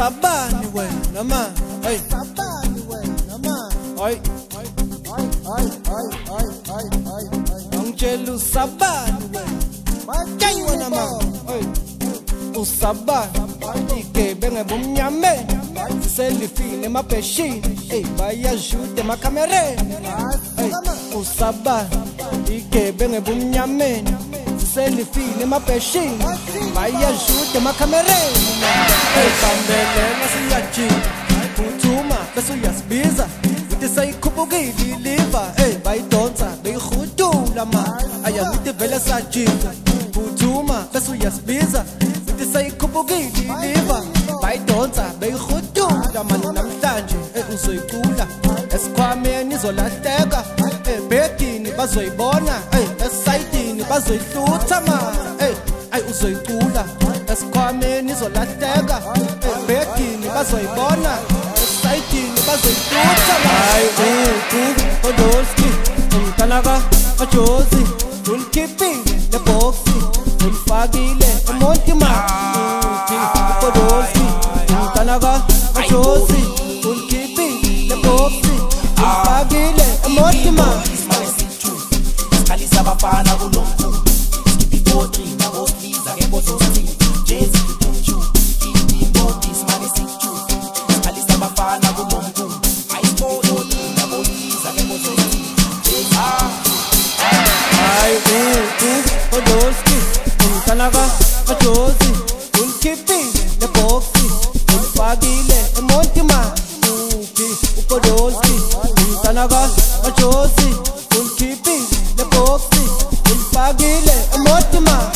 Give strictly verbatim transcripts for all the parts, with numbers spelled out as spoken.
usabani wena ma hey usabani wena ma hey hey hey hey hey hey hey angitshela usabani wena hey wena ma hey usabani igebenge bumnyameni siselifini emabheshini hey bayashuta emakamereni hey usabani igebenge bumnyameni siselifini emabheshini bayashuta emakamereni hey bambelela siyajika uthuma bese uyasibiza uthi sayikhupukile iliva hey bayidonsa beyihudula ma ayakuthi vele sajika uthuma bese uyasibiza uthi sayikhupukile iliva bayidonsa beyihudula mani namhlanje hey uzoyicula esikhwameni izolahleka ebhedini bazoyibona hey esayidini bazoyihlutha ma hey ay uzoyicula esikhwameni izolahleka ebhedini bazoyibona esayidini bazoyihlutha hayi uku odoski umtanaka ajozi ulikhipile leboxi ulifakile emontima uthi odoski umtanaka ajozi ulikhipile leboxi ulifakile emontima Kalisa abafana kulomkhulu skipipoti nabosliza ke bozosti jezi kuchu skipipoti smali sichu kalisa abafana kulomkhulu ayipoti nabosliza ke bozosti jezi ay uku odoski umtanaka ajozi ulikhipile leboxi ulifakile emontima uthi upodoski umtanaka ajozi ulikhipile leboxi ulifakile emontima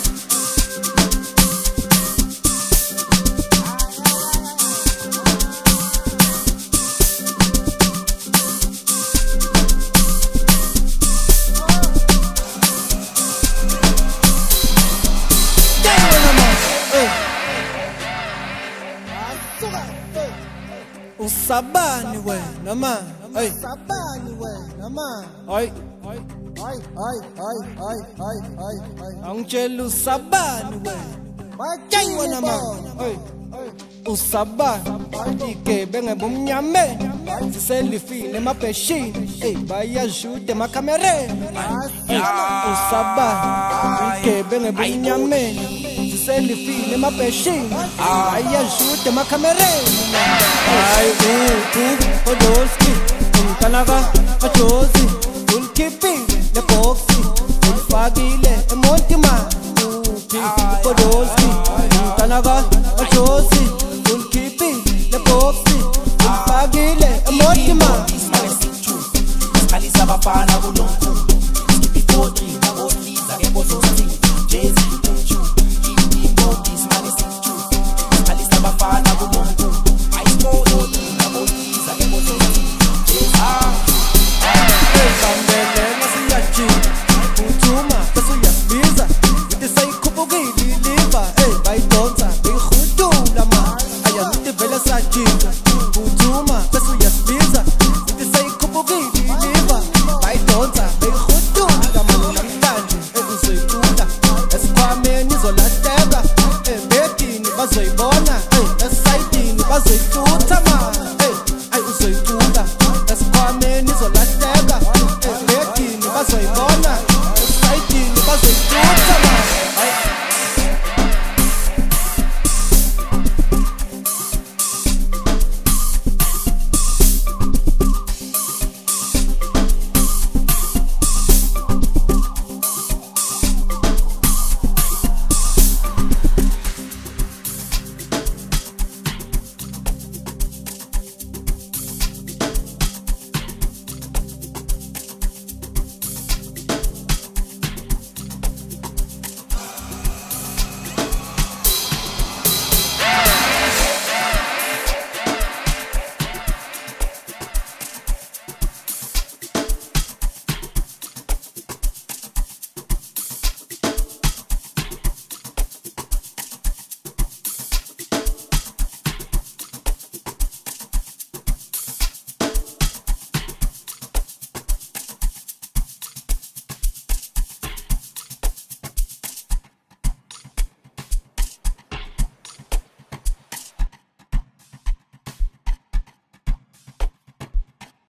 usabani wena ma hey usabani wena ma hey hey hey hey hey hey hey angitshela usabani wena hey wena ma hey usabani igebenge bumnyameni siselifini emabheshini hey bayashuta emakamereni usabani igebenge bumnyameni siselifini emabheshini bayashuta emakamereni hayi uku odoski umtanaka ajozi ulikhipile leboxi ulifakile